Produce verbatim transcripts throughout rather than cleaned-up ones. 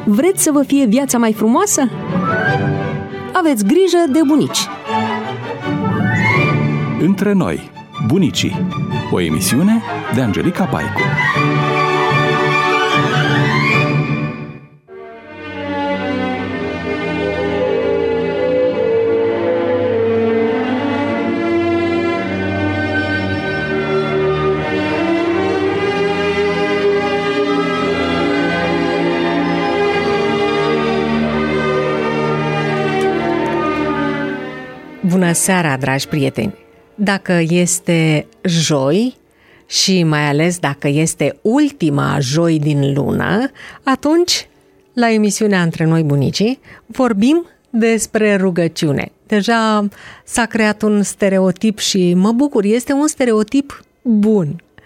Vreți să vă fie viața mai frumoasă? Aveți grijă de bunici! Între noi, bunicii. O emisiune de Angelica Paicu. Bună seara, dragi prieteni! Dacă este joi și mai ales dacă este ultima joi din lună, atunci, la emisiunea Între noi, bunicii, vorbim despre rugăciune. Deja s-a creat un stereotip și mă bucur, este un stereotip bun.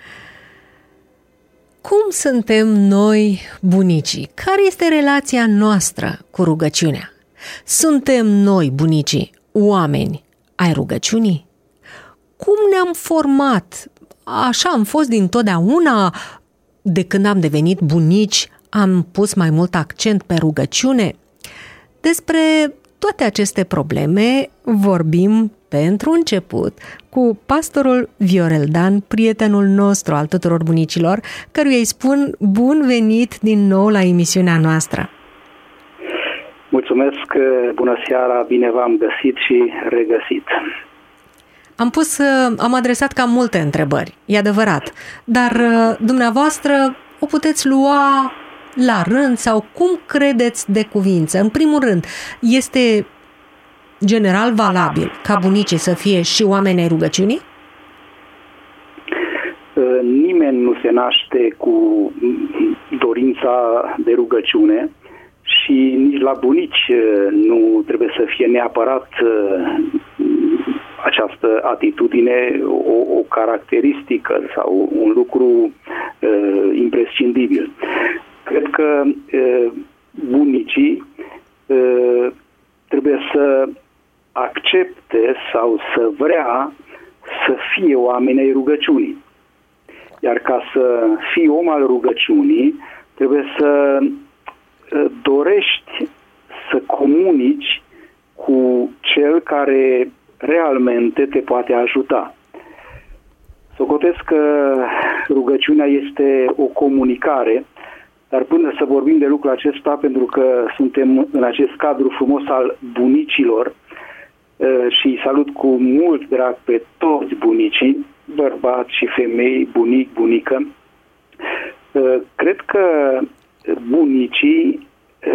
Cum suntem noi, bunicii? Care este relația noastră cu rugăciunea? Suntem noi, bunicii, oameni ai rugăciunii? Cum ne-am format? Așa am fost dintotdeauna? De când am devenit bunici, am pus mai mult accent pe rugăciune? Despre toate aceste probleme vorbim pentru început cu pastorul Viorel Dan, prietenul nostru al tuturor bunicilor, căruia îi spun bun venit din nou la emisiunea noastră. Mulțumesc, bună seara, bine v-am găsit și regăsit. Am pus, am adresat cam multe întrebări, e adevărat, dar dumneavoastră o puteți lua la rând sau cum credeți de cuvință. În primul rând, este general valabil ca bunicii să fie și oameni ai rugăciunii? Nimeni nu se naște cu dorința de rugăciune și nici la bunici nu trebuie să fie neapărat această atitudine o, o caracteristică sau un lucru uh, imprescindibil. Cred că uh, bunicii uh, trebuie să accepte sau să vrea să fie oameni ai rugăciunii. Iar ca să fii om al rugăciunii, trebuie să uh, dorești să comunici cu cel care realmente te poate ajuta. Socotesc că rugăciunea este o comunicare, dar până să vorbim de lucrul acesta, pentru că suntem în acest cadru frumos al bunicilor și îi salut cu mult drag pe toți bunicii, bărbați și femei, bunic, bunică, cred că bunicii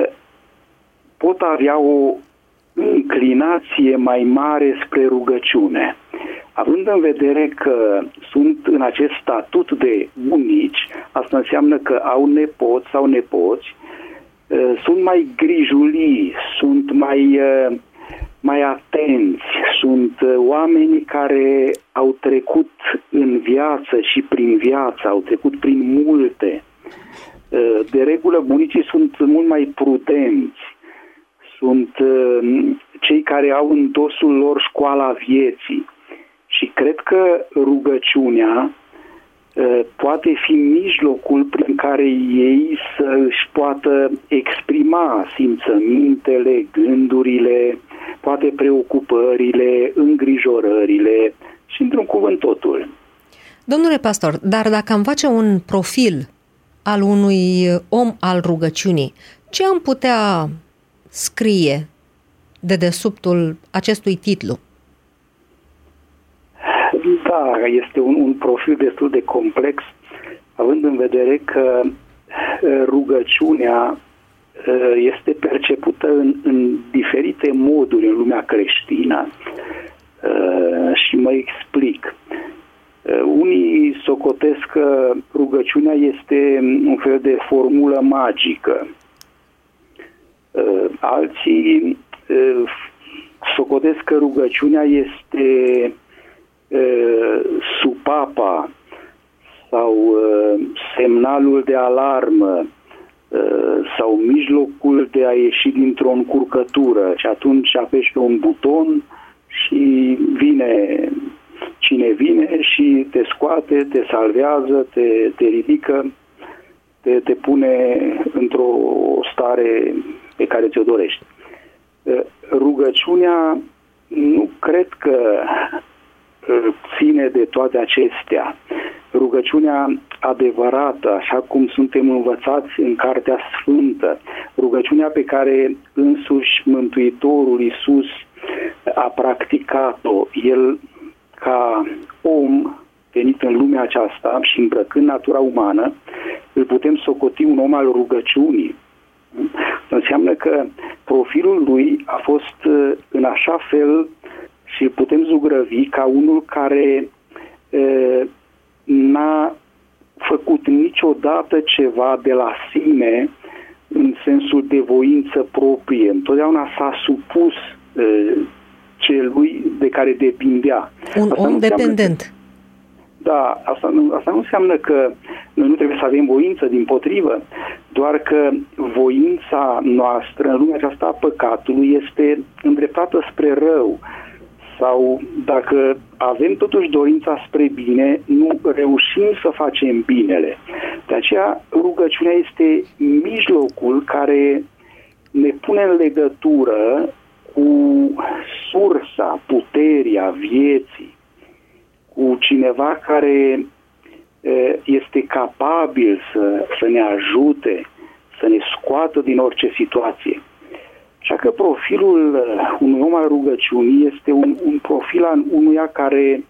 pot avea o inclinație mai mare spre rugăciune. Având în vedere că sunt în acest statut de bunici, asta înseamnă că au nepoți sau nepoți, sunt mai grijulii, sunt mai, mai atenți, sunt oameni care au trecut în viață și prin viață, au trecut prin multe. De regulă, bunicii sunt mult mai prudenți, sunt cei care au în dosul lor școala vieții și cred că rugăciunea poate fi mijlocul prin care ei să își poată exprima simțămintele, gândurile, poate preocupările, îngrijorările și într-un cuvânt totul. Domnule pastor, dar dacă am face un profil al unui om al rugăciunii, ce am putea scrie de dedesubtul acestui titlu? Da, este un, un profil destul de complex, având în vedere că rugăciunea este percepută în, în diferite moduri în lumea creștină. Și mă explic. Unii socotesc că rugăciunea este un fel de formulă magică. Alții socotesc că rugăciunea este supapa sau semnalul de alarmă sau mijlocul de a ieși dintr-o încurcătură și atunci apeși pe un buton și vine cine vine și te scoate, te salvează, te, te ridică, te, te pune într-o stare pe care ți-o dorești. Rugăciunea nu cred că ține de toate acestea. Rugăciunea adevărată, așa cum suntem învățați în Cartea Sfântă, rugăciunea pe care însuși Mântuitorul Iisus a practicat-o, el ca om venit în lumea aceasta și îmbrăcând natura umană, îl putem socoti un om al rugăciunii. Înseamnă că profilul lui a fost în așa fel și putem zugrăvi ca unul care e, n-a făcut niciodată ceva de la sine în sensul de voință proprie. Întotdeauna s-a supus e, celui de care depindea. Un asta om dependent. Da, asta nu, asta nu înseamnă că noi nu trebuie să avem voință, dimpotrivă, doar că voința noastră în lumea aceasta a păcatului este îndreptată spre rău. Sau dacă avem totuși dorința spre bine, nu reușim să facem binele. De aceea rugăciunea este mijlocul care ne pune în legătură cu sursa, puterea vieții, cu cineva care este capabil să, să ne ajute, să ne scoată din orice situație. Așa că profilul unui om al rugăciunii este un, un profil al unuia care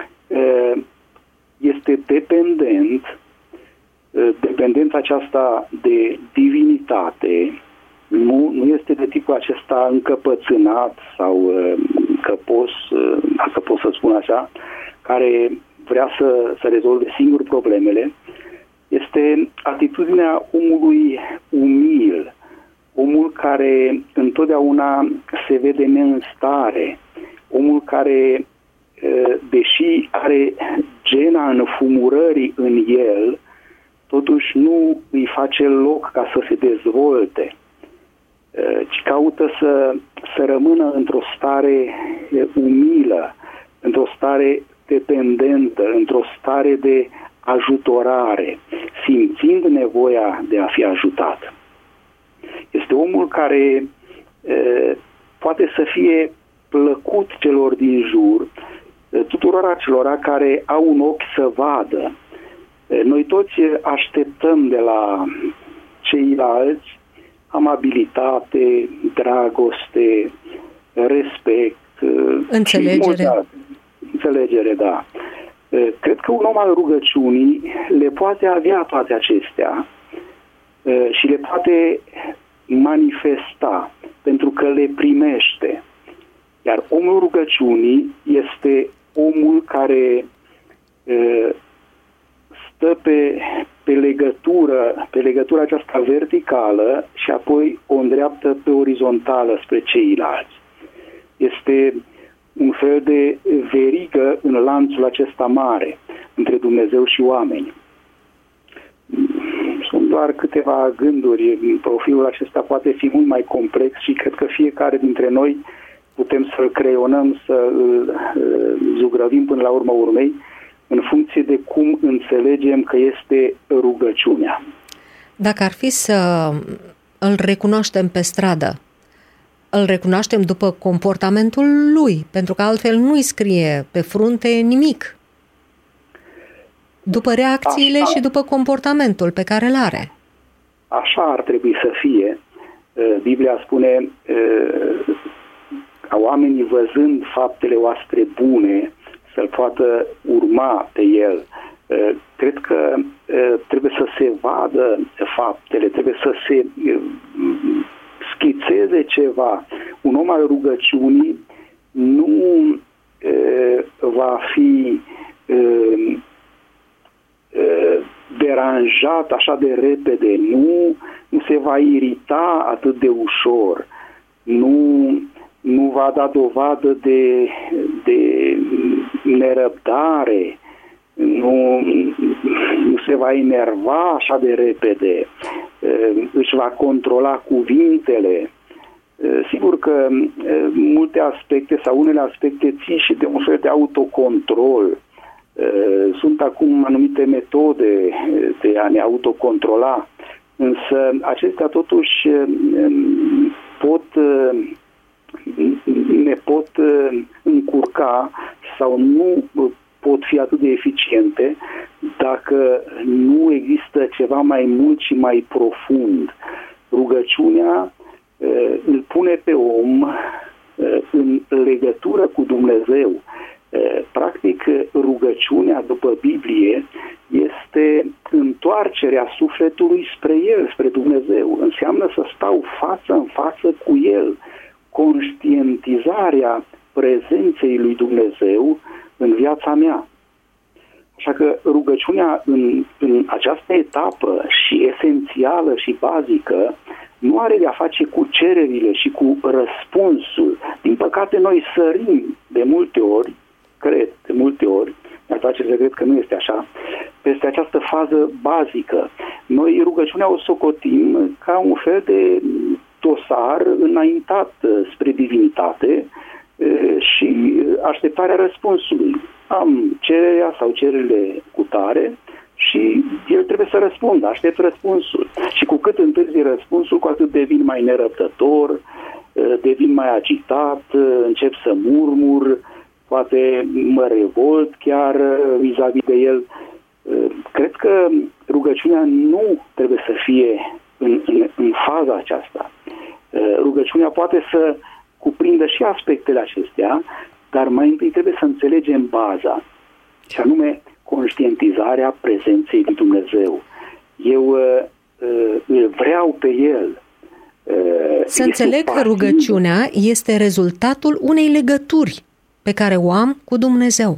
este dependent, dependența aceasta de divinitate, nu, nu este de tipul acesta încăpățânat sau căpos, dacă pot să spun așa, care vrea să, să rezolve singur problemele. Este atitudinea omului umil, omul care întotdeauna se vede neînstare, omul care, deși are gena înfumurării în el, totuși nu îi face loc ca să se dezvolte, ci caută să, să rămână într-o stare umilă, într-o stare dependentă, într-o stare de ajutorare, simțind nevoia de a fi ajutat. Este omul care e, poate să fie plăcut celor din jur, tuturor acelora care au un ochi să vadă. E, noi toți așteptăm de la ceilalți amabilitate, dragoste, respect, înțelegere. Înțelegere, da. Cred că un om al rugăciunii le poate avea toate acestea și le poate manifesta pentru că le primește. Iar omul rugăciunii este omul care stă pe, pe legătură, pe legătura aceasta verticală și apoi o îndreaptă pe orizontală spre ceilalți. Este un fel de verigă în lanțul acesta mare între Dumnezeu și oameni. Sunt doar câteva gânduri. Profilul acesta poate fi mult mai complex și cred că fiecare dintre noi putem să-l creionăm, să-l zugrăvim până la urma urmei, în funcție de cum înțelegem că este rugăciunea. Dacă ar fi să îl recunoaștem pe stradă, îl recunoaștem după comportamentul lui, pentru că altfel nu-i scrie pe frunte nimic. După reacțiile așa, și după comportamentul pe care îl are. Așa ar trebui să fie. Biblia spune ca oamenii văzând faptele voastre bune să-l poată urma pe el. Cred că trebuie să se vadă faptele, trebuie să se schițeze ceva. Un om al rugăciunii nu e, va fi e, e, deranjat așa de repede, nu, nu se va irita atât de ușor, nu, nu va da dovadă de, de nerăbdare, nu, nu se va enerva așa de repede, își va controla cuvintele. Sigur că multe aspecte sau unele aspecte țin și de un fel de autocontrol. Sunt acum anumite metode de a ne autocontrola, Însă acestea totuși pot, ne pot încurca sau nu pot fi atât de eficiente dacă nu există ceva mai mult și mai profund. Rugăciunea îl pune pe om în legătură cu Dumnezeu. Practic, rugăciunea, după Biblie, este întoarcerea sufletului spre El, spre Dumnezeu. Înseamnă să stau față în față cu El. Conștientizarea prezenței lui Dumnezeu în viața mea. Așa că rugăciunea în, în această etapă și esențială și bazică nu are de-a face cu cererile și cu răspunsul. Din păcate, noi sărim de multe ori, cred, de multe ori, mi-ar place să cred că nu este așa, peste această fază bazică. Noi rugăciunea o socotim ca un fel de dosar înaintat spre divinitate și așteptarea răspunsului. Am cererea sau cererile cu tare și el trebuie să răspundă, aștept răspunsul. Și cu cât întârzi răspunsul, cu atât devin mai nerăbdător, devin mai agitat, încep să murmur, poate mă revolt chiar vis-a-vis de el. Cred că rugăciunea nu trebuie să fie în, în, în faza aceasta. Rugăciunea poate să cuprindă și aspectele acestea, dar mai întâi trebuie să înțelegem baza, și anume conștientizarea prezenței lui Dumnezeu. Eu uh, îl vreau pe El. Uh, să înțeleg că rugăciunea este rezultatul unei legături pe care o am cu Dumnezeu.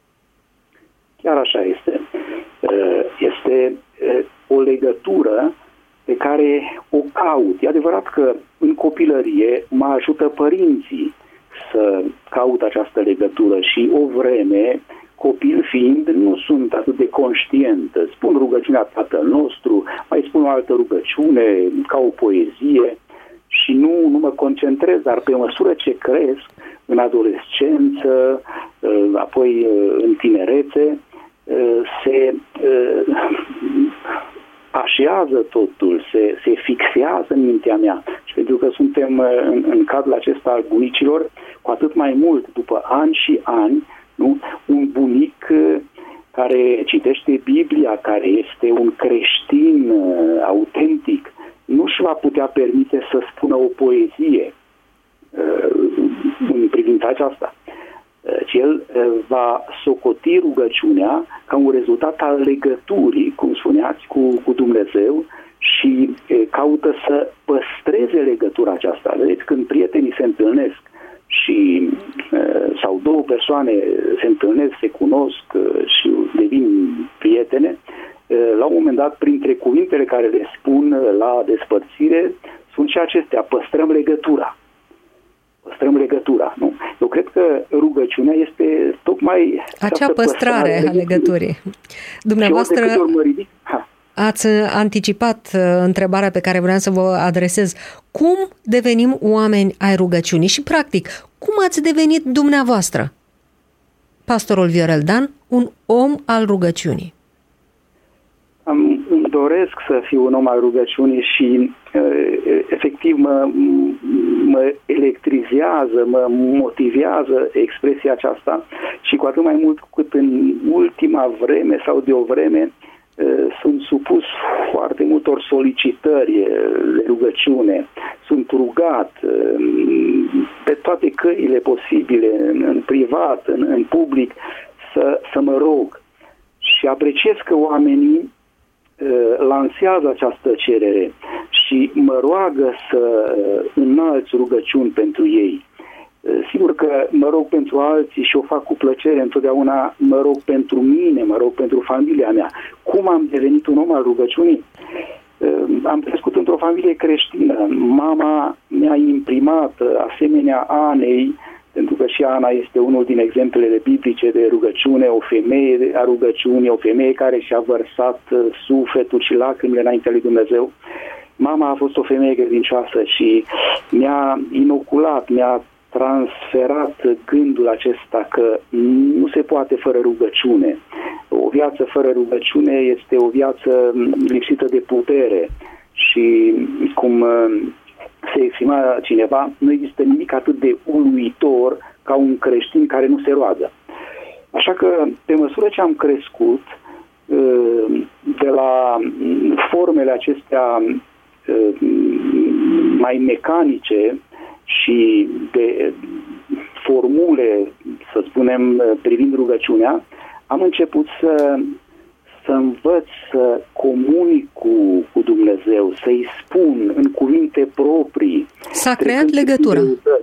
Chiar așa este. Uh, este uh, o legătură pe care o caut. E adevărat că în copilărie mă ajută părinții să caut această legătură și o vreme, copil fiind, nu sunt atât de conștient. Spun rugăciunea Tatăl nostru, mai spun o altă rugăciune ca o poezie și nu, nu mă concentrez, dar pe măsură ce cresc în adolescență, apoi în tinerețe, se așează totul, se, se fixează în mintea mea. Și pentru că suntem în, în cadrul acesta al bunicilor, cu atât mai mult, după ani și ani, nu? Un bunic care citește Biblia, care este un creștin uh, autentic, nu își va putea permite să spună o poezie uh, în privința aceasta. Ci el va socoti rugăciunea ca un rezultat al legăturii, cum spuneați, cu, cu Dumnezeu și caută să păstreze legătura aceasta. Vedeți, când prietenii se întâlnesc și sau două persoane se întâlnesc, se cunosc și devin prietene, la un moment dat, printre cuvintele care le spun la despărțire, sunt și acestea: păstrăm legătura. Păstrăm legătura, nu? Eu cred că rugăciunea este tocmai acea păstrare a legăturii. Dumneavoastră ați anticipat întrebarea pe care vreau să vă adresez. Cum devenim oameni ai rugăciunii? Și, practic, cum ați devenit dumneavoastră, pastorul Viorel Dan, un om al rugăciunii? Am, îmi doresc să fiu un om al rugăciunii și efectiv mă, mă electrizează, mă motivează expresia aceasta și cu atât mai mult cu cât în ultima vreme sau de o vreme sunt supus foarte multor solicitări de rugăciune. Sunt rugat pe toate căile posibile, în privat, în, în public, să, să mă rog. Și apreciez că oamenii lansează această cerere și mă roagă să înalți rugăciuni pentru ei. Sigur că mă rog pentru alții și o fac cu plăcere, întotdeauna mă rog pentru mine, mă rog pentru familia mea. Cum am devenit un om al rugăciunii? Am crescut într-o familie creștină. Mama mi-a imprimat, asemenea Anei, pentru că și Ana este unul din exemplele biblice de rugăciune, o femeie a rugăciunii, o femeie care și-a vărsat sufletul și lacrimile înaintea lui Dumnezeu. Mama a fost o femeie credincioasă și mi-a inoculat, mi-a transferat gândul acesta că nu se poate fără rugăciune. O viață fără rugăciune este o viață lipsită de putere și cum se exprima cineva, nu există nimic atât de uluitor ca un creștin care nu se roagă. Așa că, pe măsură ce am crescut, de la formele acestea mai mecanice și de formule, să spunem, privind rugăciunea, am început să, să învăț să comunic cu, cu Dumnezeu, să-i spun în cuvinte proprii. S-a creat legătura.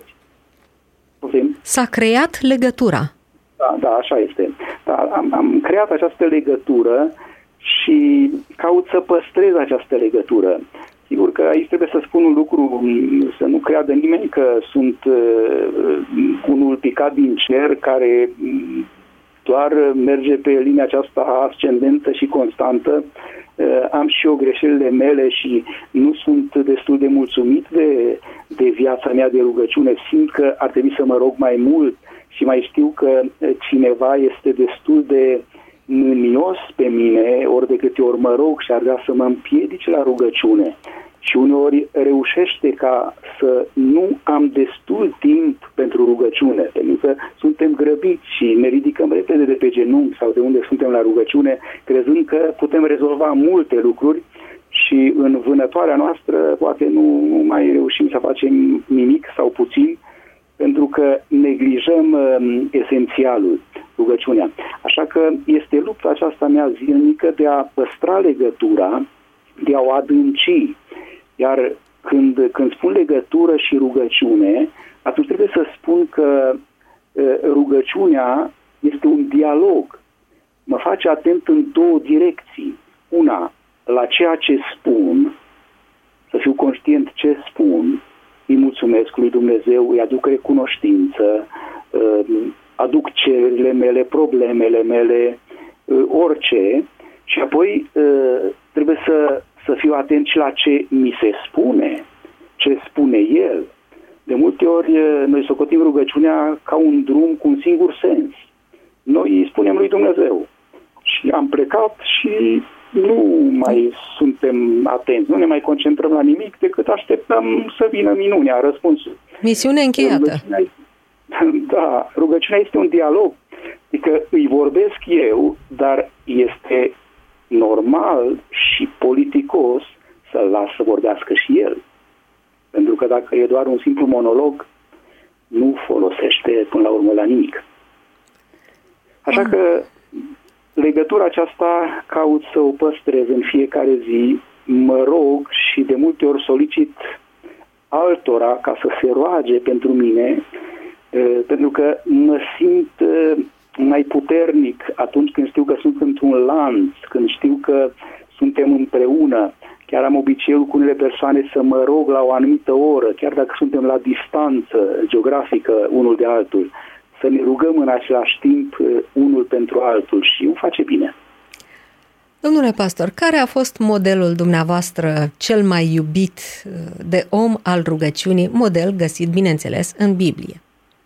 S-a creat legătura. Da, da, așa este. Da, am, am creat această legătură și caut să păstrez această legătură. Sigur că aici trebuie să spun un lucru, să nu creadă nimeni că sunt uh, unul picat din cer care doar merge pe linia aceasta ascendentă și constantă. Uh, am și eu greșelile mele și nu sunt destul de mulțumit de, de viața mea de rugăciune. Simt că ar trebui să mă rog mai mult și mai știu că cineva este destul de mânios pe mine, ori de câte ori mă rog și ar vrea să mă împiedice la rugăciune. Și uneori reușește ca să nu am destul timp pentru rugăciune, pentru că suntem grăbiți și ne ridicăm repede de pe genunchi sau de unde suntem la rugăciune, crezând că putem rezolva multe lucruri și în vânătoarea noastră poate nu mai reușim să facem nimic sau puțin, pentru că neglijăm uh, esențialul, rugăciunea. Așa că este lupta aceasta mea zilnică de a păstra legătura, de a o adânci. Iar când, când spun legătură și rugăciune, atunci trebuie să spun că uh, rugăciunea este un dialog. Mă face atent în două direcții. Una, la ceea ce spun, să fiu conștient ce spun, îi mulțumesc lui Dumnezeu, îi aduc recunoștință, aduc cererile mele, problemele mele, orice, și apoi trebuie să, să fiu atent și la ce mi se spune, ce spune El. De multe ori noi socotim rugăciunea ca un drum cu un singur sens. Noi îi spunem lui Dumnezeu și am plecat și nu mai suntem atenți, nu ne mai concentrăm la nimic decât așteptăm să vină minunea, răspunsul. Misiune încheiată. Rugăciunea, da, rugăciunea este un dialog. Adică îi vorbesc eu, dar este normal și politicos să-l las să vorbească și el. Pentru că dacă e doar un simplu monolog, nu folosește până la urmă la nimic. Așa că legătura aceasta caut să o păstrez în fiecare zi, mă rog și de multe ori solicit altora ca să se roage pentru mine, pentru că mă simt mai puternic atunci când știu că sunt într-un lanț, când știu că suntem împreună. Chiar am obiceiul cu unele persoane să mă rog la o anumită oră, chiar dacă suntem la distanță geografică unul de altul, să ne rugăm în același timp unul pentru altul și îmi face bine. Domnule pastor, care a fost modelul dumneavoastră cel mai iubit de om al rugăciunii, model găsit, bineînțeles, în Biblie?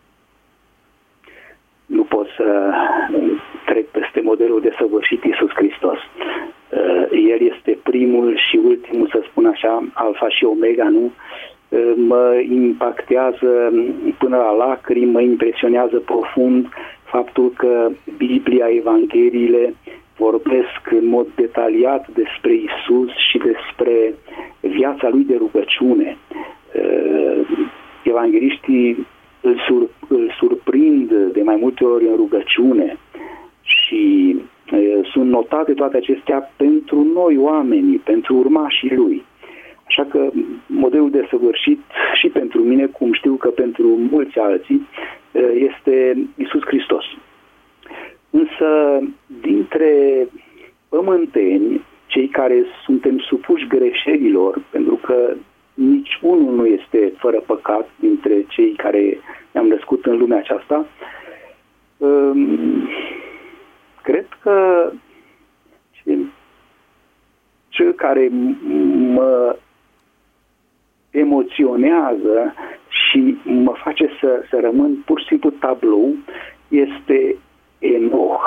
Nu pot să trec peste modelul desăvârșit Iisus Hristos. El este primul și ultimul, să spun așa, alfa și omega, nu? Mă impactează până la lacrimi, mă impresionează profund faptul că Biblia, Evangheliile vorbesc în mod detaliat despre Isus și despre viața lui de rugăciune. Evangheliștii îl, sur, îl surprind de mai multe ori în rugăciune și sunt notate toate acestea pentru noi oamenii, pentru urmașii lui. Așa că modelul desăvârșit și pentru mine, cum știu că pentru mulți alții, este Iisus Hristos. Însă, dintre pământeni, cei care suntem supuși greșelilor, pentru că nici unul nu este fără păcat dintre cei care ne-am născut în lumea aceasta, cred că cel care mă emoționează și mă face să, să rămân pur și simplu tablou este Enoch.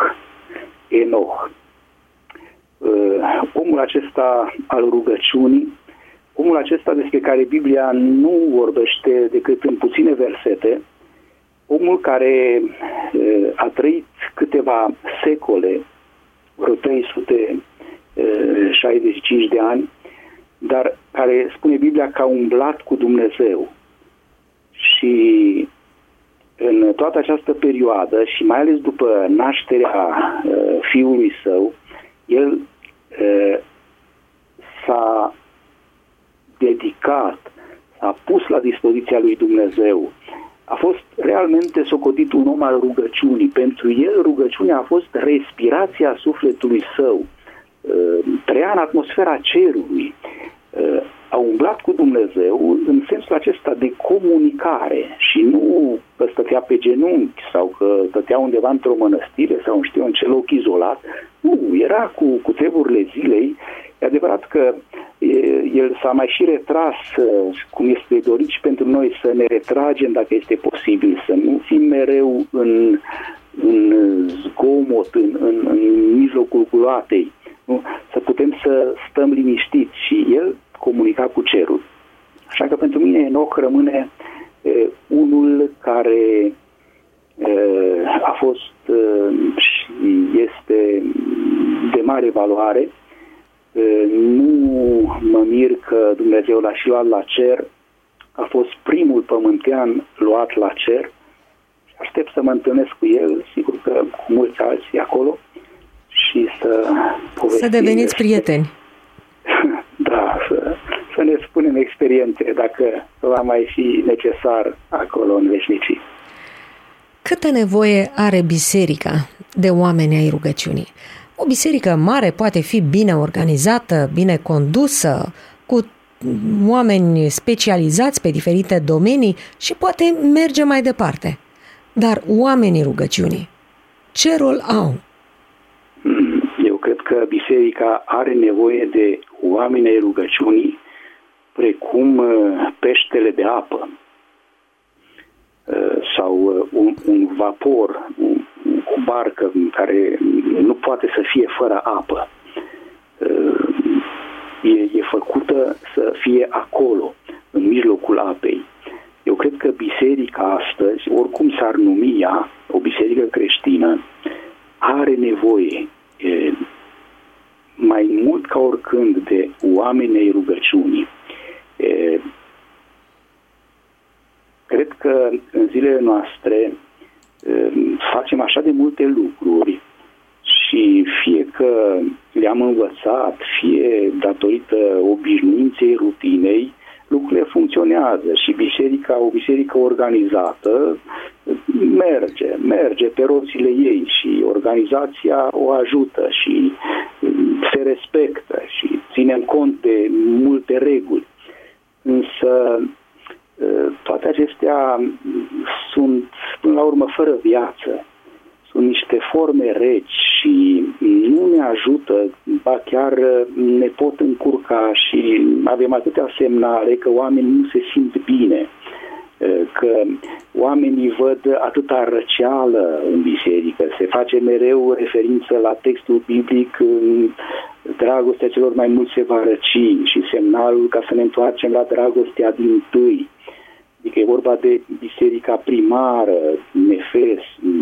Enoch. Uh, omul acesta al rugăciunii omul acesta despre care Biblia nu vorbește decât în puține versete, omul care a trăit câteva secole, vreo trei sute șaizeci și cinci de ani, dar care, spune Biblia, că a umblat cu Dumnezeu. Și în toată această perioadă și mai ales după nașterea fiului său, el s-a dedicat, s-a pus la dispoziția lui Dumnezeu. A fost realmente socotit un om al rugăciunii. Pentru el rugăciunea a fost respirația sufletului său. Trăia în atmosfera cerului. A umblat cu Dumnezeu în sensul acesta de comunicare și nu că stătea pe genunchi sau că stătea undeva într-o mănăstire sau nu știu în ce loc izolat. Nu, era cu, cu treburile zilei. E adevărat că el s-a mai și retras, cum este dorit și pentru noi, să ne retragem dacă este posibil, să nu fim mereu în, în zgomot, în, în, în mijlocul gloatei, nu? Să putem să stăm liniștiți și el comunica cu cerul. Așa că pentru mine Enoch rămâne e, unul care e, a fost e, și este de mare valoare. Nu mă mir că Dumnezeu l-a și luat la cer, a fost primul pământean luat la cer. Aștept să mă întâlnesc cu el, sigur că cu mulți alții acolo, și să povestim. Să deveniți prieteni. Da, să, să ne spunem experiențe, dacă va mai fi necesar acolo în veșnicii. Câtă nevoie are biserica de oameni ai rugăciunii? O biserică mare poate fi bine organizată, bine condusă, cu oameni specializați pe diferite domenii și poate merge mai departe. Dar oamenii rugăciunii, ce rol au? Eu cred că biserica are nevoie de oameni ai rugăciunii precum peștele de apă sau un, un vapor, un, o barcă care nu poate să fie fără apă. E, e făcută să fie acolo, în mijlocul apei. Eu cred că biserica astăzi, oricum s-ar numi ea, o biserică creștină, are nevoie e, mai mult ca oricând de oameni ai rugăciunii. E, cred că în zilele noastre facem așa de multe lucruri și fie că le-am învățat, fie datorită obișnuinței, rutinei, lucrurile funcționează și biserica, o biserică organizată merge, merge pe roțile ei și organizația o ajută și se respectă și ținem cont de multe reguli. Însă toate acestea sunt, până la urmă, fără viață. Sunt niște forme reci și nu ne ajută, ba chiar ne pot încurca și avem atâtea semnale că oamenii nu se simt bine, că oamenii văd atâta răceală în biserică, se face mereu referință la textul biblic, dragostea celor mai mulți se va răci și semnalul ca să ne întoarcem la dragostea dintâi. Adică e vorba de biserica primară, Efes,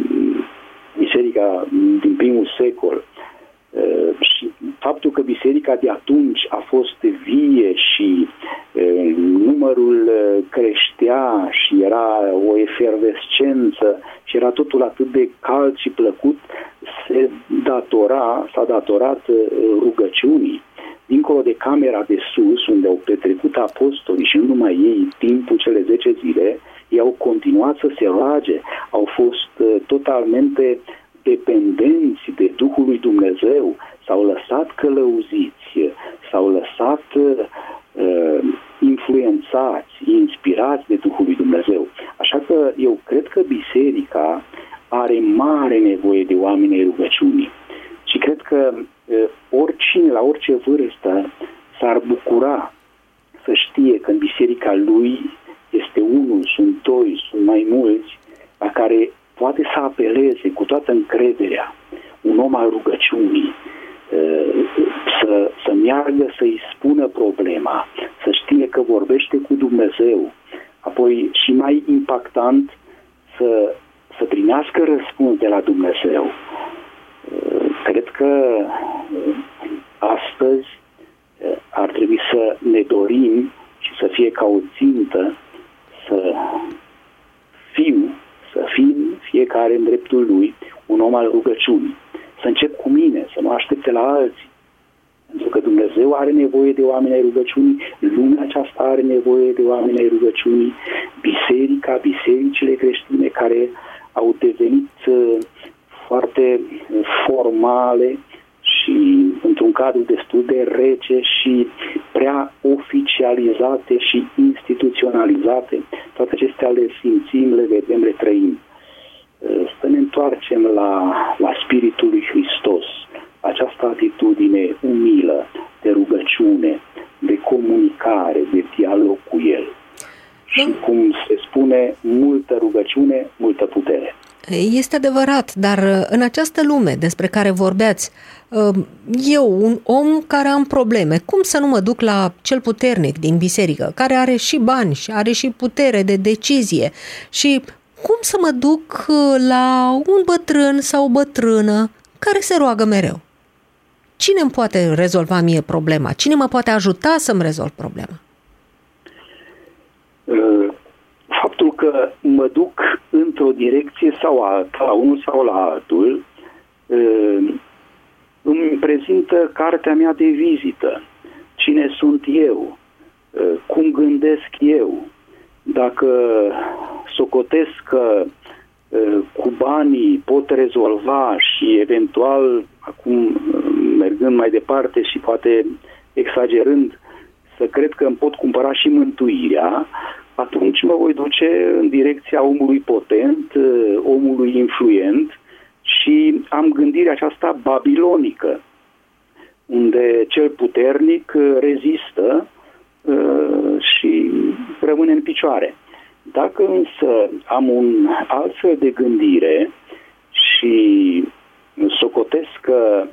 biserica din primul secol. Și faptul că biserica de atunci a fost vie și numărul creștea și era o efervescență și era totul atât de cald și plăcut, se datora, s-a datorat rugăciunii. Dincolo de camera de sus, unde au petrecut apostolii și nu numai ei timpul cele zece zile, ei au continuat să se roage, au fost totalmente dependenți de Duhul lui Dumnezeu, s-au lăsat călăuziți, s-au lăsat uh, influențați, inspirați de Duhul lui Dumnezeu. Așa că eu cred că biserica are mare nevoie de oameni ai rugăciunii. Și cred că uh, oricine, la orice vârstă, s-ar bucura să știe că în biserica lui este unul, sunt doi, sunt mai mulți, la care poate să apeleze cu toată încrederea, un om al rugăciunii, să, să meargă să-i spună problema, să știe Dumnezeu. Apoi, și mai impactant, să, să primească răspuns de la Dumnezeu. Cred că astăzi ar trebui să ne dorim și să fie ca o țintă să fiu, să fim fiecare în dreptul lui un om al rugăciunii. Să încep cu mine, să nu aștepte la alții. Pentru că Dumnezeu are nevoie de oameni ai rugăciunii, lumea aceasta are nevoie de oameni ai rugăciunii, biserica, bisericile creștine care au devenit foarte formale și într-un cadru destul de rece și prea oficializate și instituționalizate. Toate acestea le simțim, le vedem, le trăim. Să ne întoarcem la, la Spiritul lui Hristos, această atitudine umilă de rugăciune, de comunicare, de dialog cu El. Și cum se spune, multă rugăciune, multă putere. Este adevărat, dar în această lume despre care vorbeați, eu, un om care am probleme, cum să nu mă duc la cel puternic din biserică, care are și bani și are și putere de decizie, și cum să mă duc la un bătrân sau o bătrână care se roagă mereu? Cine îmi poate rezolva mie problema? Cine mă poate ajuta să-mi rezolv problema? Faptul că mă duc într-o direcție sau alta, la unul sau la altul, îmi prezintă cartea mea de vizită. Cine sunt eu? Cum gândesc eu? Dacă socotesc că cu banii pot rezolva și eventual, acum mergând mai departe și poate exagerând, să cred că îmi pot cumpăra și mântuirea, atunci mă voi duce în direcția omului potent, omului influent și am gândirea aceasta babilonică, unde cel puternic rezistă și rămâne în picioare. Dacă însă am un altfel de gândire și socotesc că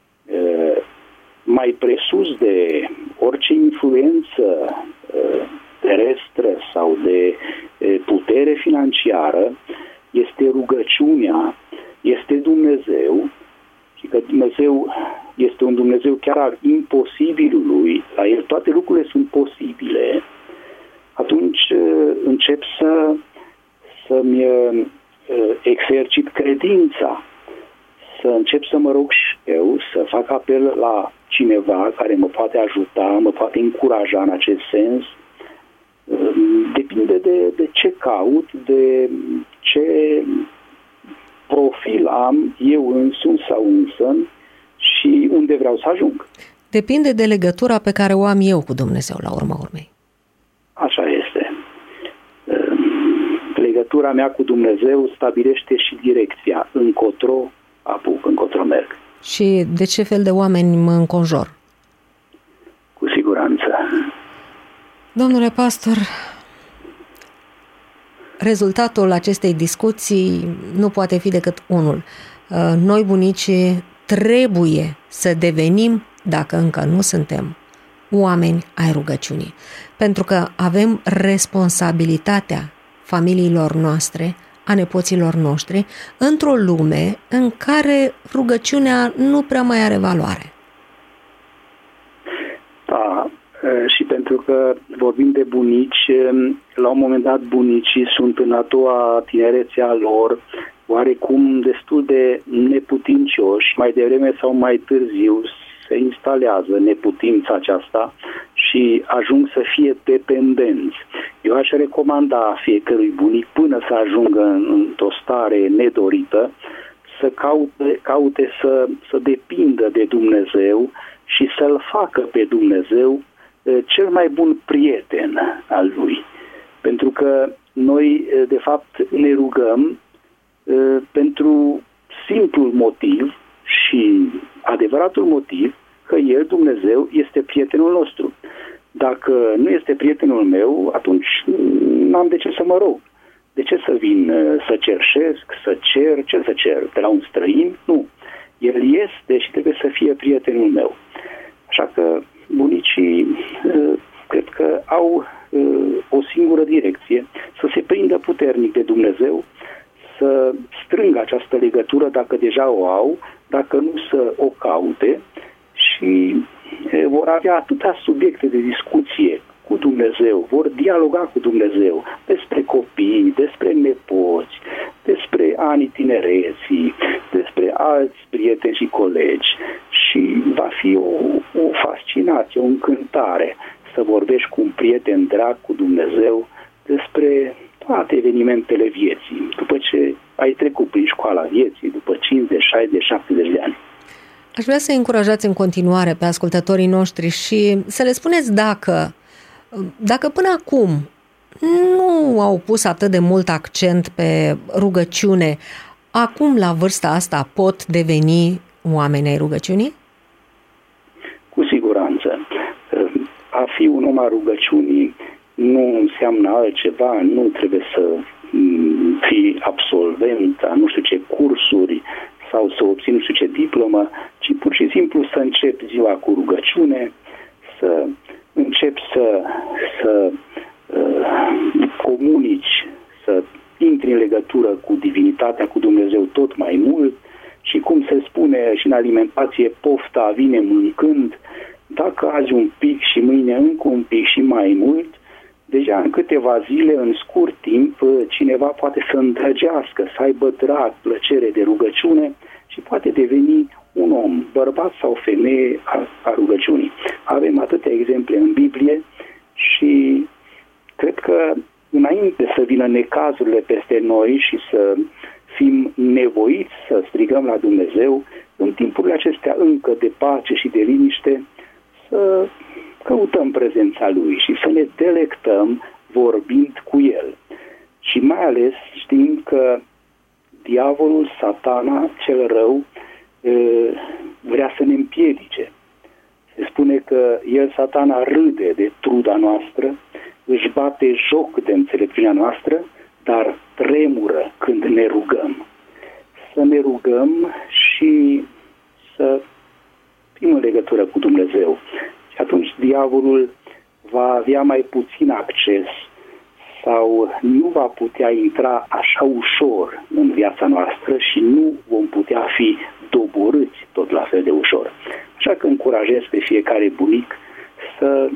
mai presus de orice influență terestră sau de putere financiară este rugăciunea, este Dumnezeu, și că Dumnezeu este un Dumnezeu chiar al imposibilului, la El toate lucrurile sunt posibile, atunci încep să, să-mi exercit credința, să încep să mă rog și eu, să fac apel la cineva care mă poate ajuta, mă poate încuraja în acest sens. Depinde de, de ce caut, de ce profil am eu însumi sau însă și unde vreau să ajung. Depinde de legătura pe care o am eu cu Dumnezeu, la urma urmei. Așa este. Legătura mea cu Dumnezeu stabilește și direcția, încotro apuc, încotro merg. Și de ce fel de oameni mă înconjor? Cu siguranță. Domnule pastor, rezultatul acestei discuții nu poate fi decât unul. Noi, bunicii, trebuie să devenim, dacă încă nu suntem, oameni ai rugăciunii. Pentru că avem responsabilitatea familiilor noastre, a nepoților noștri, într-o lume în care rugăciunea nu prea mai are valoare. Da, și pentru că vorbim de bunici, la un moment dat bunicii sunt în a doua tinerețe a lor, oarecum destul de neputincioși, mai devreme sau mai târziu se instalează neputința aceasta și ajung să fie dependenți. Eu aș recomanda fiecărui bunic, până să ajungă într-o stare nedorită, să caute, caute să, să depindă de Dumnezeu și să-L facă pe Dumnezeu cel mai bun prieten al lui. Pentru că noi, de fapt, ne rugăm pentru simplul motiv și adevăratul motiv că El, Dumnezeu, este prietenul nostru. Dacă nu este prietenul meu, atunci n-am de ce să mă rog. De ce să vin să cerșesc, să cer? Ce să cer? De la un străin? Nu. El este și trebuie să fie prietenul meu. Așa că bunicii cred că au o singură direcție, să se prindă puternic de Dumnezeu, să strângă această legătură dacă deja o au, dacă nu să o caute și vor avea atâtea subiecte de discuție cu Dumnezeu, vor dialoga cu Dumnezeu despre copii, despre nepoți, despre anii tinereții, despre alți prieteni și colegi și va fi o, o fascinație, o încântare să vorbești cu un prieten drag, cu Dumnezeu, despre toate evenimentele vieții, după ce ai trecut prin școala vieții, după cincizeci, șaizeci, șaptezeci de ani. Aș vrea să încurajați în continuare pe ascultătorii noștri și să le spuneți dacă, dacă până acum nu au pus atât de mult accent pe rugăciune, acum la vârsta asta pot deveni oameni ai rugăciunii? Cu siguranță. A fi un om al rugăciunii nu înseamnă altceva, nu trebuie să fii absolvent a nu știu ce cursuri sau să obții nu știu ce diplomă, ci pur și simplu să începi ziua cu rugăciune, să începi să, să uh, comunici, să intri în legătură cu divinitatea, cu Dumnezeu tot mai mult și cum se spune și în alimentație, pofta vine mâncând, dacă azi un pic și mâine încă un pic și mai mult, deja în câteva zile, în scurt timp, cineva poate să îndrăgească, să aibă drag, plăcere de rugăciune și poate deveni un om, bărbat sau femeie a, a rugăciunii. Avem atâtea exemple în Biblie și cred că înainte să vină necazurile peste noi și să fim nevoiți să strigăm la Dumnezeu, în timpurile acestea încă de pace și de liniște, să căutăm prezența Lui și să ne delectăm vorbind cu El. Și mai ales știm că diavolul, Satana, cel rău, vrea să ne împiedice. Se spune că el, Satana, râde de truda noastră, își bate joc de înțelepciunea noastră, dar tremură când ne rugăm. Să ne rugăm și să fim în legătură cu Dumnezeu. Și atunci diavolul va avea mai puțin acces sau nu va putea intra așa ușor în viața noastră și nu vom putea fi doborâți tot la fel de ușor. Așa că încurajez pe fiecare bunic să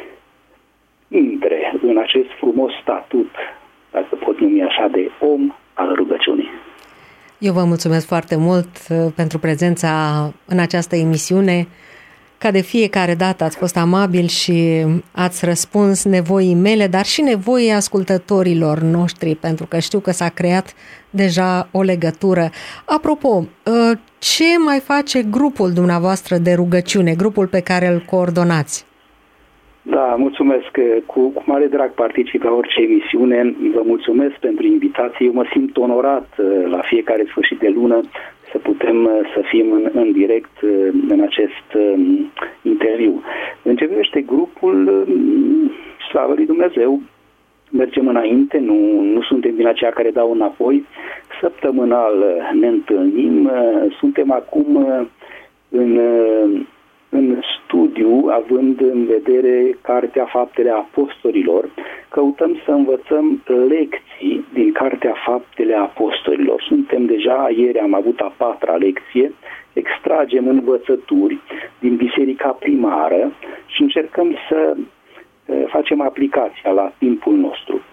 intre în acest frumos statut, dacă pot numi așa, de om al rugăciunii. Eu vă mulțumesc foarte mult pentru prezența în această emisiune. Ca de fiecare dată ați fost amabil și ați răspuns nevoii mele, dar și nevoii ascultătorilor noștri, pentru că știu că s-a creat deja o legătură. Apropo, ce mai face grupul dumneavoastră de rugăciune, grupul pe care îl coordonați? Da, mulțumesc. Cu, cu mare drag particip la orice emisiune. Vă mulțumesc pentru invitație. Eu mă simt onorat la fiecare sfârșit de lună să putem să fim în, în direct în acest um, interviu. În ce privește grupul, um, slavă lui Dumnezeu, mergem înainte, nu, nu suntem din aceia care dau înapoi. Săptămânal ne întâlnim, suntem acum în, în studiu, având în vedere Cartea Faptele Apostolilor. Căutăm să învățăm lecții din Cartea Faptele Apostolilor. Suntem deja, ieri am avut a patra lecție, extragem învățături din biserica primară și încercăm să facem aplicația la timpul nostru.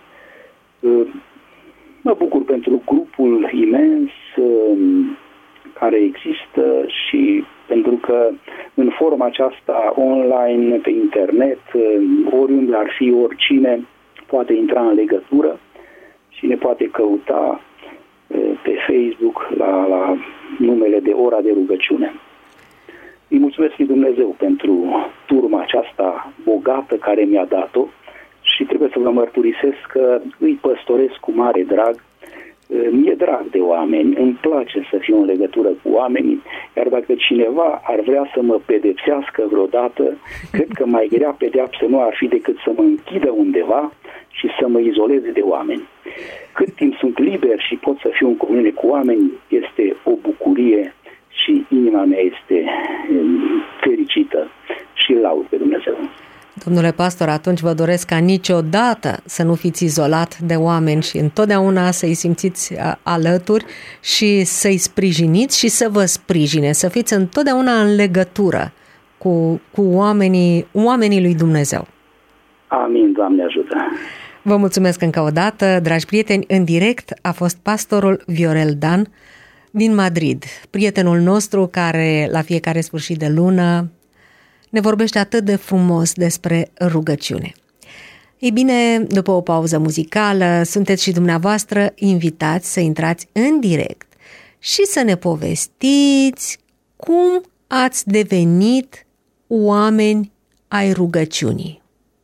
Mă bucur pentru grupul imens care există și pentru că în forma aceasta online, pe internet, oriunde ar fi, oricine poate intra în legătură și ne poate căuta pe Facebook la, la numele de Ora de Rugăciune. Îi mulțumesc lui Dumnezeu pentru turma aceasta bogată care mi-a dat-o și trebuie să vă mărturisesc că îi păstoresc cu mare drag. Mi-e drag de oameni, îmi place să fiu în legătură cu oamenii, iar dacă cineva ar vrea să mă pedepsească vreodată, cred că mai grea pedeapsă nu ar fi decât să mă închidă undeva și să mă izoleze de oameni. Cât timp sunt liber și pot să fiu în comuniune cu oameni, este o bucurie și inima mea este fericită și laud pe Dumnezeu. Domnule pastor, atunci vă doresc ca niciodată să nu fiți izolat de oameni și întotdeauna să-i simțiți alături și să-i sprijiniți și să vă sprijine, să fiți întotdeauna în legătură cu, cu oamenii, oamenii lui Dumnezeu. Amin, Doamne ajută! Vă mulțumesc încă o dată, dragi prieteni. În direct a fost pastorul Viorel Dan din Madrid, prietenul nostru care la fiecare sfârșit de lună ne vorbește atât de frumos despre rugăciune. Ei bine, după o pauză muzicală, sunteți și dumneavoastră invitați să intrați în direct și să ne povestiți cum ați devenit oameni ai rugăciunii.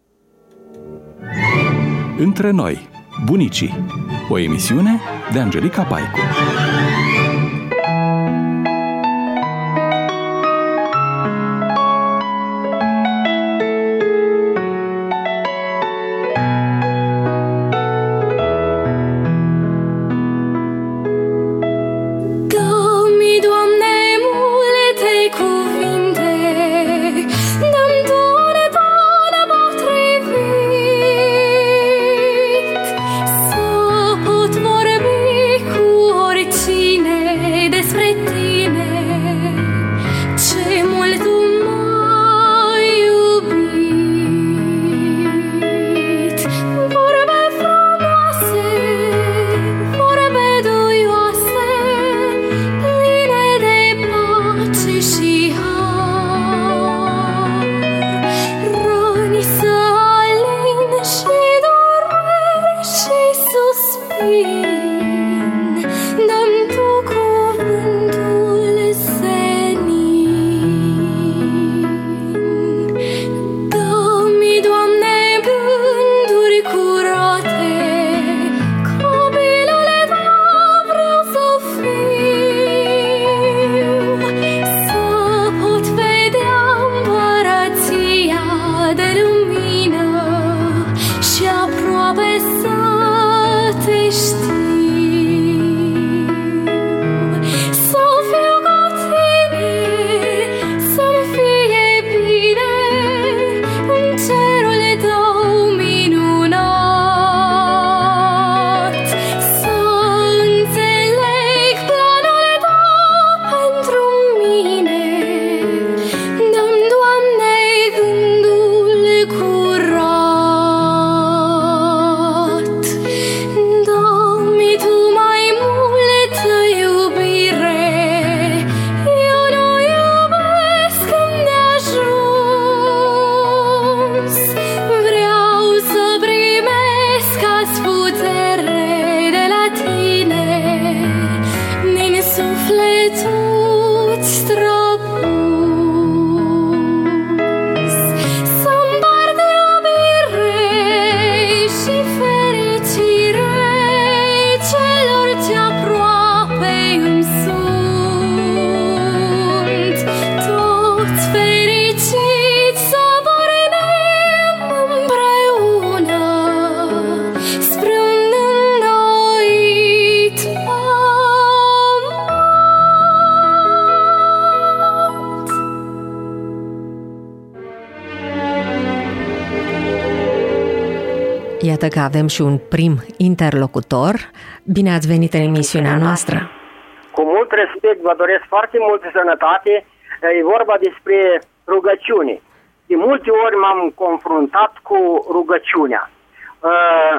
Între noi, bunicii, o emisiune de Angelica Paicu. Iată că avem și un prim interlocutor. Bine ați venit în emisiunea noastră. Cu mult respect, vă doresc foarte multă sănătate. E vorba despre rugăciune. De multe ori m-am confruntat cu rugăciunea. Uh,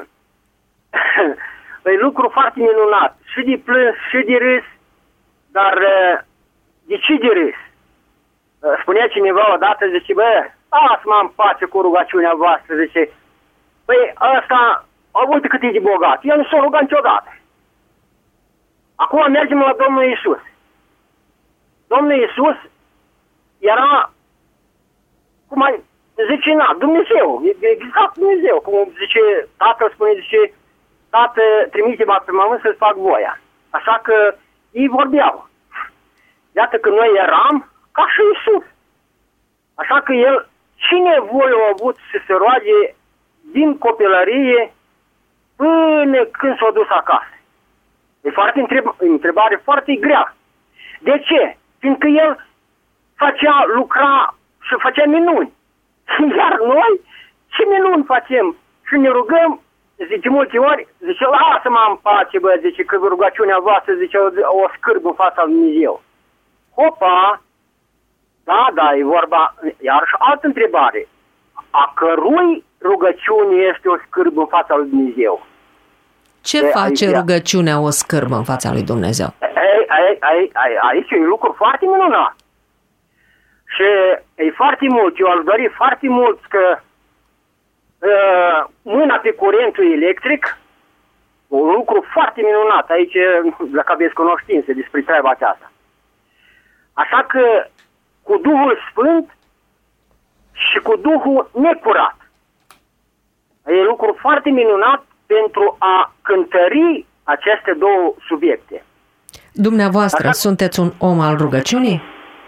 e lucru foarte minunat. Și de plâns, și de râs. Dar uh, de ce de râs? Uh, spunea cineva odată, zice, bă, lasă-mă în pace cu rugăciunea voastră, zice. Păi ăsta, uite cât e de bogat. El nu s-a rugat niciodată. Acum mergem la Domnul Iisus. Domnul Iisus era, cum ai zice, na, Dumnezeu, exact Dumnezeu. Cum zice, Tatăl spune, zice, Tată, trimite-mă pe pământ să-ți fac voia. Așa că ei vorbeau. Iată că noi eram ca și Iisus. Așa că el, ce nevoie a avut să se roage din copilărie până când s-a dus acasă? E foarte întreb, întrebare foarte grea. De ce? Fiindcă el făcea, lucra și făcea minuni. Iar noi ce minuni facem? Și ne rugăm, zice multe ori, zice, lasă-mă în pace, bă, zice, că rugăciunea voastră, zice, o, o scârb în fața lui Dumnezeu. Hopa! Da, da, e vorba, iarăși altă întrebare. A cărui rugăciune este o scârbă în fața lui Dumnezeu? Ce de face aici, rugăciunea o scârbă în fața lui Dumnezeu? Ai, ai, ai, ai, aici e un lucru foarte minunat. Și e foarte mult, eu aș dori foarte mult că uh, mâna pe curentul electric, un lucru foarte minunat, aici, dacă aveți cunoștințe despre treaba aceasta. Așa că cu Duhul Sfânt și cu Duhul necurat. E lucru foarte minunat pentru a cântări aceste două subiecte. Dumneavoastră Așa? sunteți un om al rugăciunii?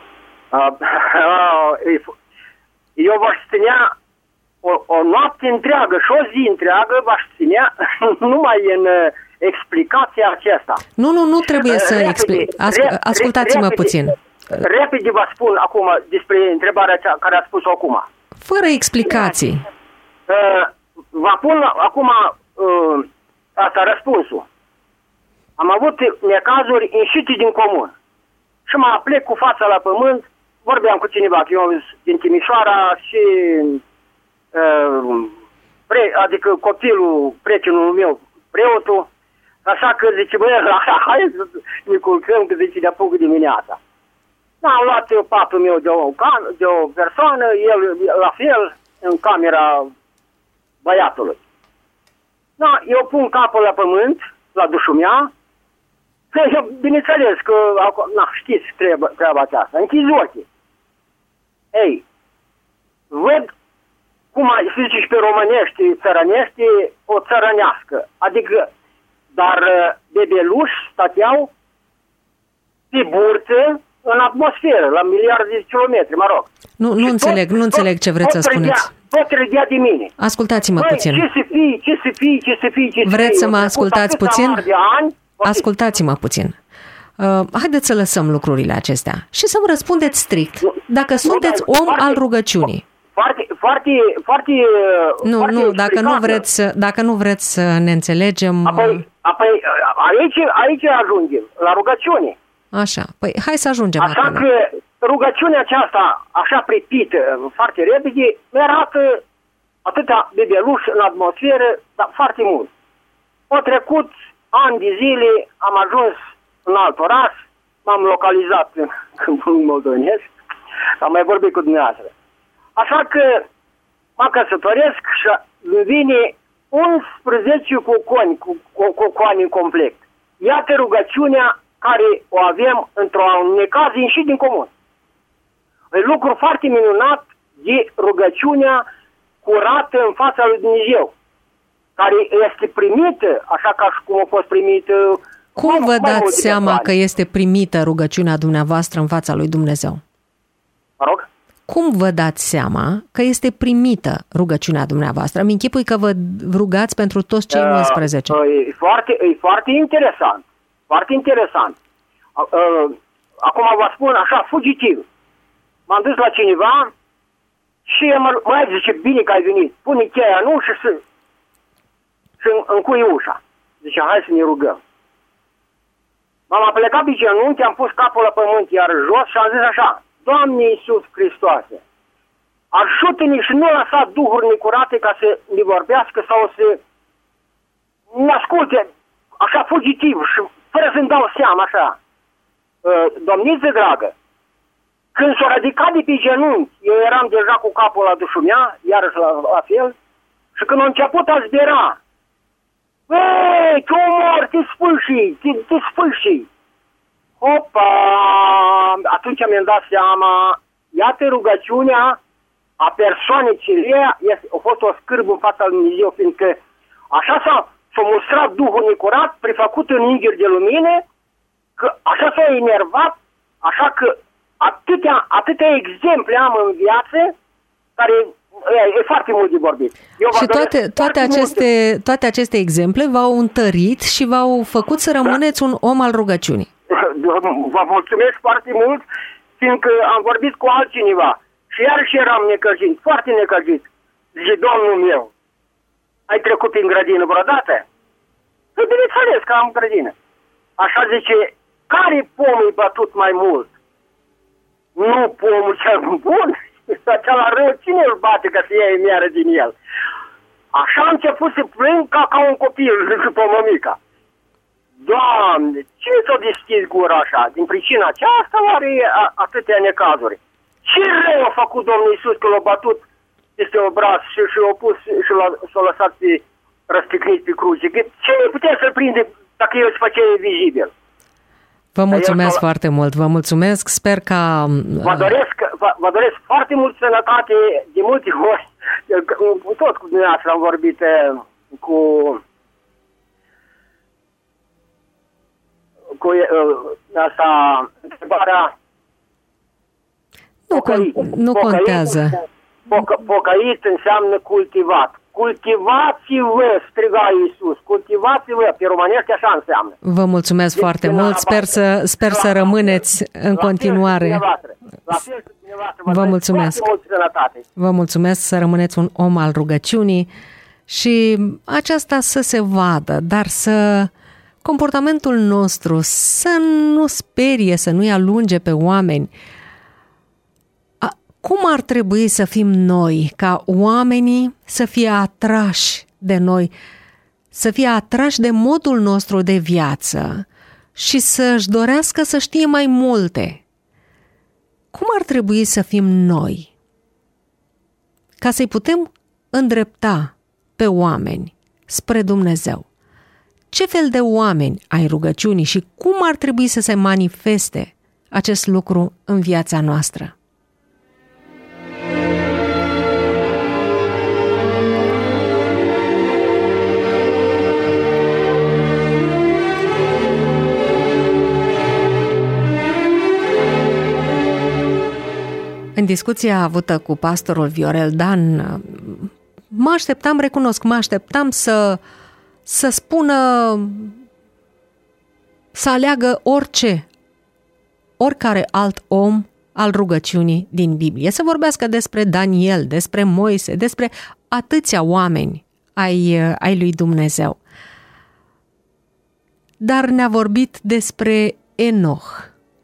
Eu v-aș ținea o, o noapte întreagă și o zi întreagă v-aș ținea numai în explicația aceasta. Nu, nu, nu trebuie să Repede, explic. Asc- re- ascultați-mă repede, puțin. Repede vă spun acum despre întrebarea cea care a spus-o acum. Fără explicații. Uh, vă pun acum uh, asta răspunsul. Am avut necazuri ieșite din comun. Și mă plec cu fața la pământ, vorbeam cu cineva, că eu din Timișoara și uh, pre, adică copilul prietenul meu, preotul, așa că zice, băi, hai să ne culcăm, că zice, de apucă dimineața. Da, am luat eu patul meu de o, de o persoană, el la fel, în camera băiatului. Da, eu pun capul la pământ, la dușumea, că, bineînțeles că, na, știți treaba, treaba aceasta, închizi ochii. Ei, văd cum se zice și pe românești, țărănești, o țărănească. Adică, dar bebeluși stăteau pe burtă în atmosferă, la miliarde de kilometri, mă rog. Nu, nu înțeleg, nu înțeleg ce vreți să spuneți. Tot râdea de mine. Ascultați-mă Băi, puțin. ce să fie, ce să fie, ce să fie, ce să Vreți fie. să mă ascultați puțin? Ani, Ascultați-mă puțin. Uh, haideți să lăsăm lucrurile acestea și să-mi răspundeți strict dacă sunteți nu, om foarte, al rugăciunii. Foarte, foarte, foarte... Nu, foarte nu, dacă nu, vreți să, dacă nu vreți să ne înțelegem... Apoi, apoi aici, aici ajungem, la rugăciune. Așa, păi hai să ajungem Așa acolo. că rugăciunea aceasta, așa pripită, foarte repede, mi arată atâtea bebeluși în atmosferă, dar foarte mult. Au trecut ani de zile, am ajuns în alt oraș, m-am localizat în Câmpul Moldonesc, am mai vorbit cu dumneavoastră. Așa că mă căsătoresc și vine unsprezece coconi, cu, cu, coconi în complet. Iată rugăciunea care o avem într-un necaz ieșit din comun. E lucru foarte minunat de rugăciunea curată în fața lui Dumnezeu, care este primită, așa ca și cum a fost primită. Cum vă dați seama că este primită rugăciunea dumneavoastră în fața lui Dumnezeu? Mă rog? Cum vă dați seama că este primită rugăciunea dumneavoastră? Îmi închipui că vă rugați pentru toți cei unsprezece. Uh, e, foarte, e foarte interesant. Foarte interesant. Uh, acum vă spun așa, fugitiv. M-am dus la cineva și mă, mai zice, bine că ai venit. Pune cheia în ușă și, și încui ușa. Zice, hai să ne rugăm. M-am plecat pe genunchi, am pus capul la pământ iar jos și am zis așa, Doamne Iisus Hristoase, ajută-ne și nu lăsa duhuri necurate ca să ne vorbească sau să ne asculte așa fugitiv și fără să-mi dau seama așa. Domniță dragă, când s-o ridicat de pe genunchi, eu eram deja cu capul la dușumea, iarăși la, la fel, și când a început a zbera, ei, te omor, te spâlșii, te, te spâlșii. Opa! Atunci mi-am dat seama, iată rugăciunea a persoanei celea a fost o scârbă în fața lui Dumnezeu, fiindcă așa s-a, s-a mustrat Duhul necurat, prefăcut în înger de lumină, că așa s-a enervat, așa că atâtea, atâtea exemple am în viață, care e, e foarte mult de vorbit. Eu și toate, toate, aceste, toate aceste exemple v-au întărit și v-au făcut să rămâneți un om al rugăciunii. Vă mulțumesc foarte mult, fiindcă am vorbit cu altcineva Și iarăși eram necăjit, foarte necăjit. Zice, domnul meu, ai trecut prin grădină vreodată? Păi bineînțeles că am grădină. Așa zice, care pom e bătut mai mult? Nu pomul cel bun, cel rău, cine îl bate ca să ia miară din el? Așa a început să plâng ca, ca un copil după mămica. Doamne, cine s-a deschis gura așa? Din pricina aceasta oare atâtea necazuri? Ce rău a făcut Domnul Iisus că l-a bătut peste obraz și, și l-a pus și l-a, s-a lăsat pe răstignit pe cruce? Cine putea să-l prinde dacă el se făcea vizibil? Vă mulțumesc eu, foarte mult, vă mulțumesc, sper că... Vă doresc, vă, vă doresc foarte mult sănătate, de multe ori, tot cu dumneavoastră am vorbit cu... cu asta, întrebarea... Nu, pocăit, nu pocăit, contează. Pocă, pocăit înseamnă cultivat. Cultivați-vă, striga Iisus, cultivați-vă, pe românește așa înseamnă. Vă mulțumesc de, foarte de mult, sper să, sper să rămâneți în continuare. Vă mulțumesc. Vă mulțumesc, să rămâneți un om al rugăciunii și aceasta să se vadă, dar să comportamentul nostru să nu sperie, să nu-i alunge pe oameni. Cum ar trebui să fim noi, ca oamenii să fie atrași de noi, să fie atrași de modul nostru de viață și să-și dorească să știe mai multe? Cum ar trebui să fim noi, ca să-i putem îndrepta pe oameni spre Dumnezeu? Ce fel de oameni ai rugăciunii și cum ar trebui să se manifeste acest lucru în viața noastră? În discuția avută cu pastorul Viorel Dan, mă așteptam, recunosc, mă așteptam să, să spună, să aleagă orice, oricare alt om al rugăciunii din Biblie, să vorbească despre Daniel, despre Moise, despre atâția oameni ai, ai lui Dumnezeu. Dar ne-a vorbit despre Enoch.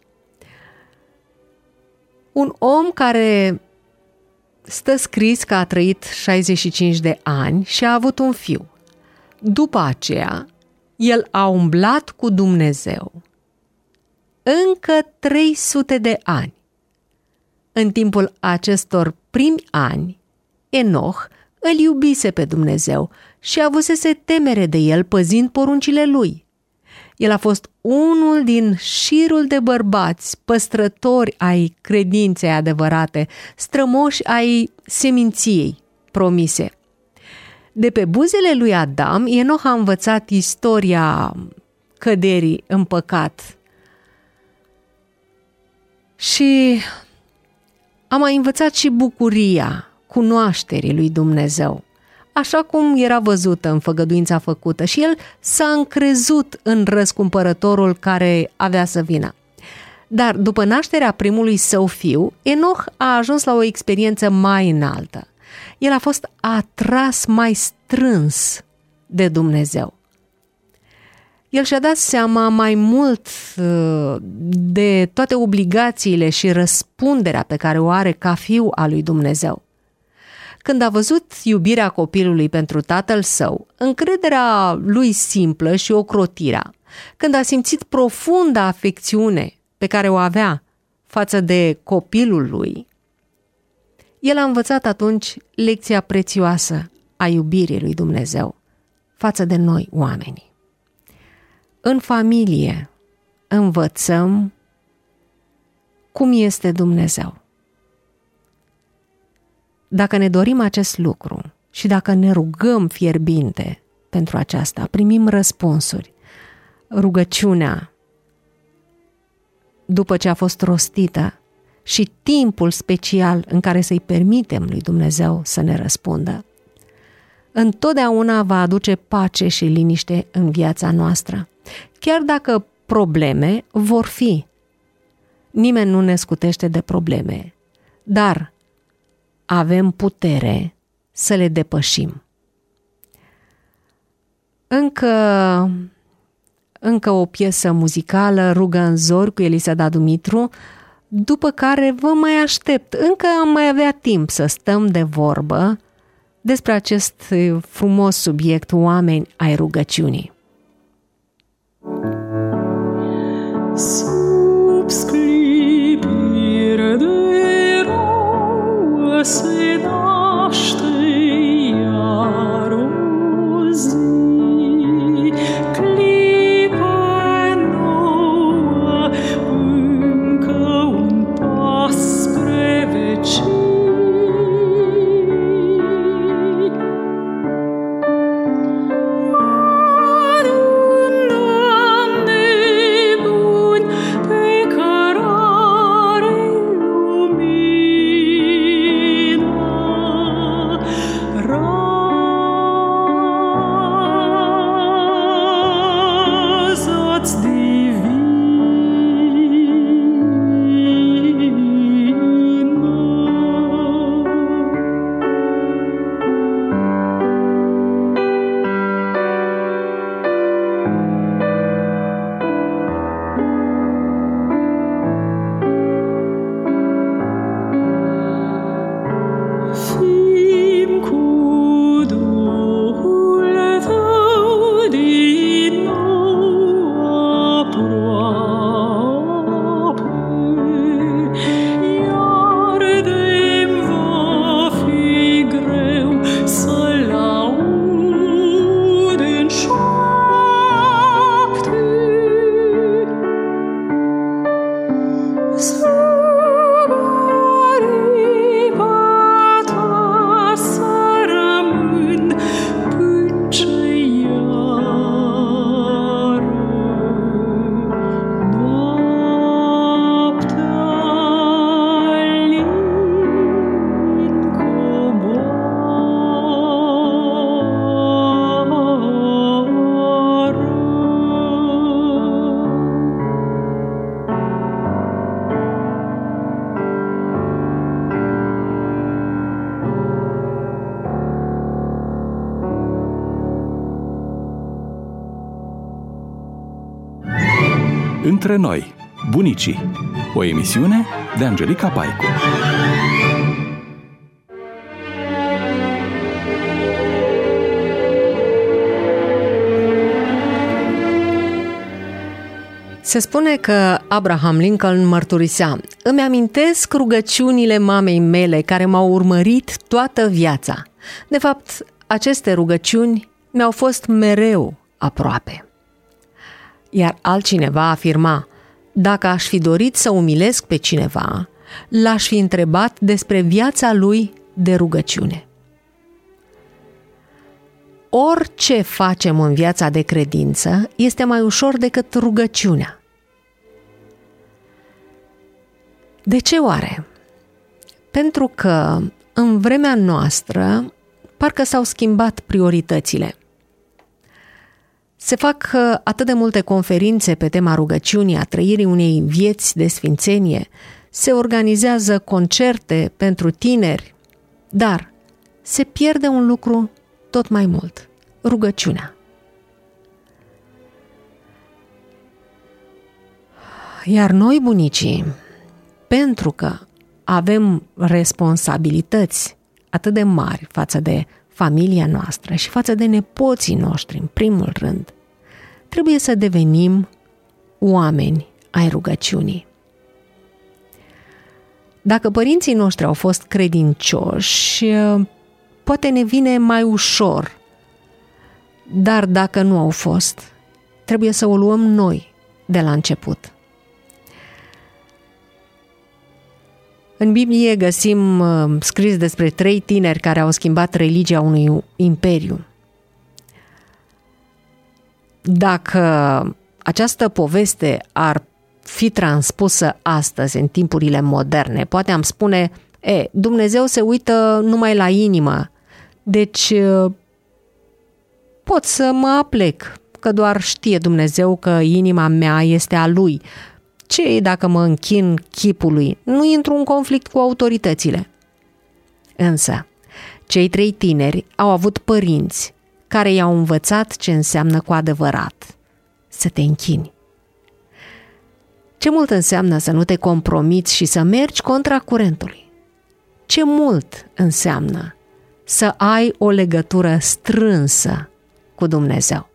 Un om care stă scris că a trăit șaizeci și cinci de ani și a avut un fiu. După aceea, el a umblat cu Dumnezeu încă trei sute de ani. În timpul acestor primi ani, Enoch îl iubise pe Dumnezeu și avusese temere de el păzind poruncile lui. El a fost unul din șirul de bărbați, păstrători ai credinței adevărate, strămoși ai seminției promise. De pe buzele lui Adam, Enoch a învățat istoria căderii în păcat. Și a mai învățat și bucuria cunoașterii lui Dumnezeu, așa cum era văzută în făgăduința făcută, și el s-a încrezut în răscumpărătorul care avea să vină. Dar după nașterea primului său fiu, Enoch a ajuns la o experiență mai înaltă. El a fost atras mai strâns de Dumnezeu. El și-a dat seama mai mult de toate obligațiile și răspunderea pe care o are ca fiu al lui Dumnezeu. Când a văzut iubirea copilului pentru tatăl său, încrederea lui simplă și ocrotirea, când a simțit profunda afecțiune pe care o avea față de copilul lui, el a învățat atunci lecția prețioasă a iubirii lui Dumnezeu față de noi oamenii. În familie învățăm cum este Dumnezeu. Dacă ne dorim acest lucru și dacă ne rugăm fierbinte pentru aceasta, primim răspunsuri. Rugăciunea, după ce a fost rostită, și timpul special în care să-i permitem lui Dumnezeu să ne răspundă, întotdeauna va aduce pace și liniște în viața noastră. Chiar dacă probleme vor fi, nimeni nu ne scutește de probleme, dar avem putere să le depășim. Încă, încă o piesă muzicală, Rugă în zori, cu Elisada Dumitru, după care vă mai aștept. Încă am mai avea timp să stăm de vorbă despre acest frumos subiect, oameni ai rugăciunii. Sub sclipire de rouă se naște iar o zi, clipă nouă, încă un pas spre vecii. Între noi, bunicii, o emisiune de Angelica Paicu. Se spune că Abraham Lincoln mărturisea: îmi amintesc rugăciunile mamei mele care m-au urmărit toată viața. De fapt, aceste rugăciuni mi-au fost mereu aproape. Iar altcineva afirma: dacă aș fi dorit să umilesc pe cineva, l-aș fi întrebat despre viața lui de rugăciune. Orice facem în viața de credință este mai ușor decât rugăciunea. De ce oare? Pentru că în vremea noastră parcă s-au schimbat prioritățile. Se fac atât de multe conferințe pe tema rugăciunii, a trăirii unei vieți de sfințenie, se organizează concerte pentru tineri, dar se pierde un lucru tot mai mult: rugăciunea. Iar noi, bunicii, pentru că avem responsabilități atât de mari față de familia noastră și față de nepoții noștri, în primul rând, trebuie să devenim oameni ai rugăciunii. Dacă părinții noștri au fost credincioși, poate ne vine mai ușor, dar dacă nu au fost, trebuie să o luăm noi de la început. În Biblie găsim uh, scris despre trei tineri care au schimbat religia unui imperiu. Dacă această poveste ar fi transpusă astăzi, în timpurile moderne, poate am spune: e, Dumnezeu se uită numai la inimă, deci uh, pot să mă aplec, că doar știe Dumnezeu că inima mea este a Lui. Ce e dacă mă închin chipului? Nu intru în conflict cu autoritățile. Însă, cei trei tineri au avut părinți care i-au învățat ce înseamnă cu adevărat să te închini. Ce mult înseamnă să nu te compromiți și să mergi contra curentului? Ce mult înseamnă să ai o legătură strânsă cu Dumnezeu?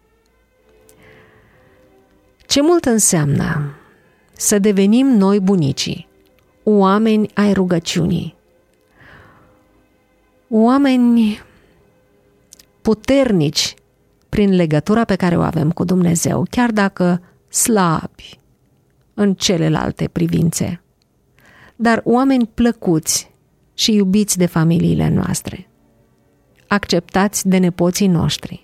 Ce mult înseamnă să devenim noi bunicii, oameni ai rugăciunii, oameni puternici prin legătura pe care o avem cu Dumnezeu, chiar dacă slabi în celelalte privințe, dar oameni plăcuți și iubiți de familiile noastre, acceptați de nepoții noștri,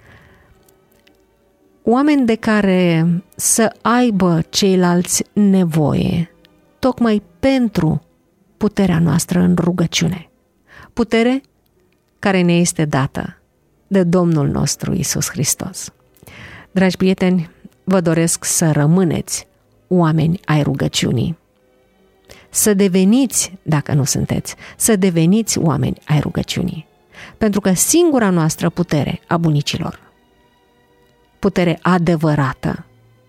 oameni de care să aibă ceilalți nevoie, tocmai pentru puterea noastră în rugăciune. Putere care ne este dată de Domnul nostru Iisus Hristos. Dragi prieteni, vă doresc să rămâneți oameni ai rugăciunii. Să deveniți, dacă nu sunteți, să deveniți oameni ai rugăciunii. Pentru că singura noastră putere a bunicilor, putere adevărată,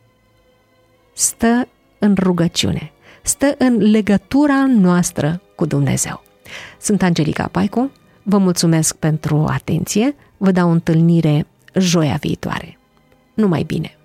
stă în rugăciune, stă în legătura noastră cu Dumnezeu. Sunt Angelica Paicu, vă mulțumesc pentru atenție, vă dau întâlnire joia viitoare. Numai bine!